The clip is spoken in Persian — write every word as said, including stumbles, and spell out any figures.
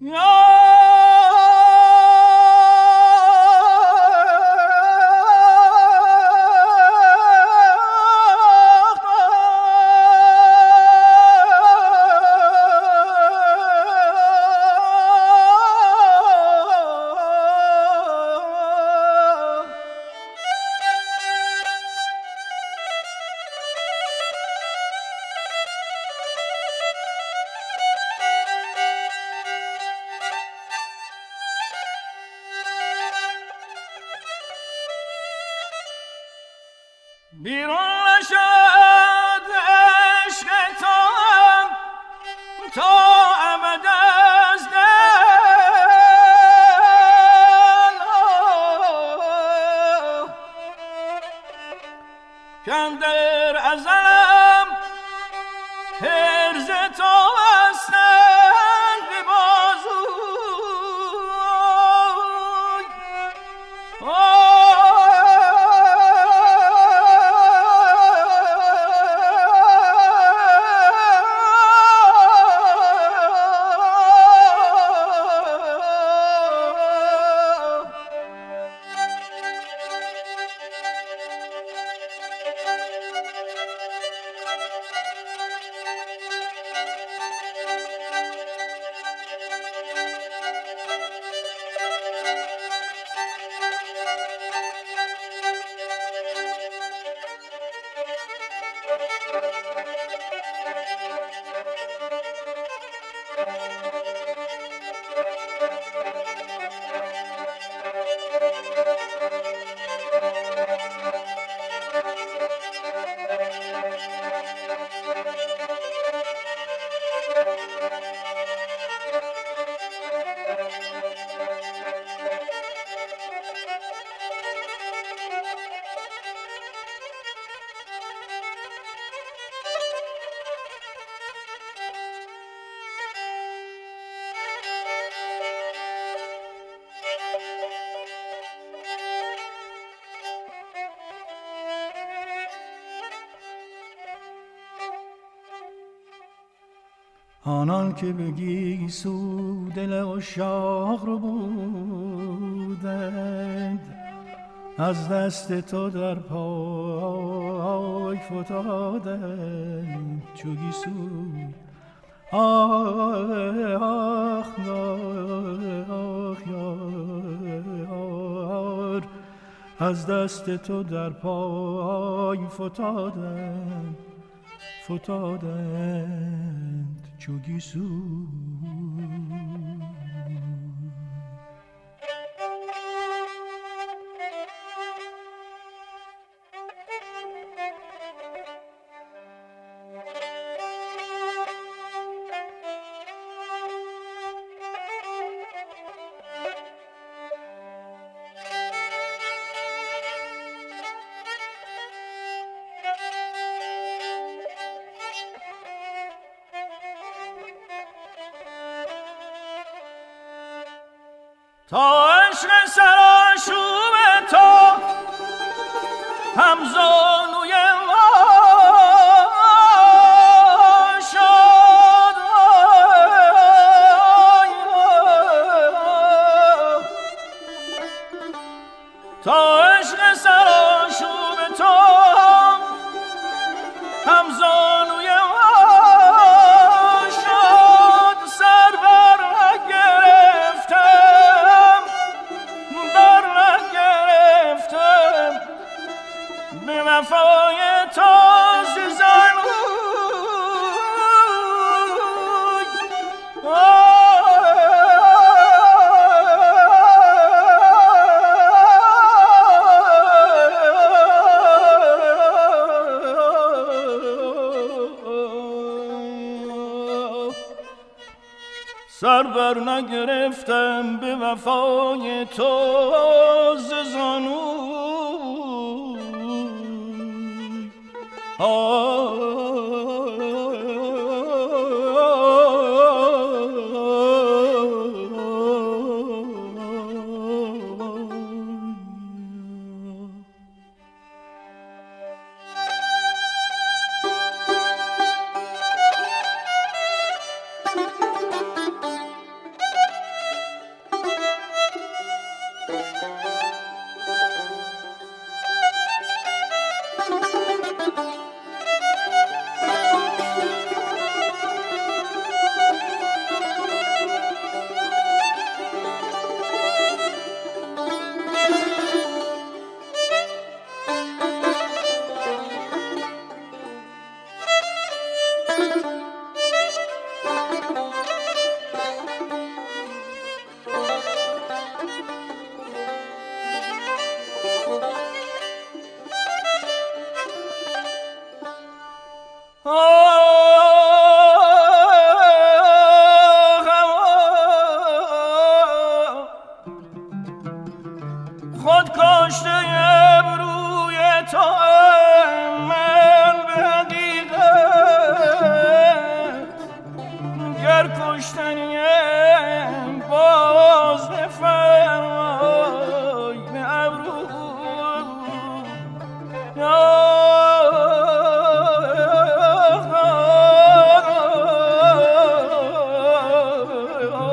بیرون نشد عشق تو تا ابد از دل کم در ازلم حرز تو هستن به بازوی آنان که بگی سو دل عشاق رو بودند از دست تو در پای فتادند چو گیسوی آخ آخ آخ یار از دست تو در پای فتادند فتادند چو گیسو. تا عشق سرآشوب تو همزانوی ما شد تا عشق سرآشوب تو همزانوی ما شد سر بر نگرفتم بر نگرفتم به وفای تو زنوی سر بر نگرفتم به وفای تو ز زانوی آه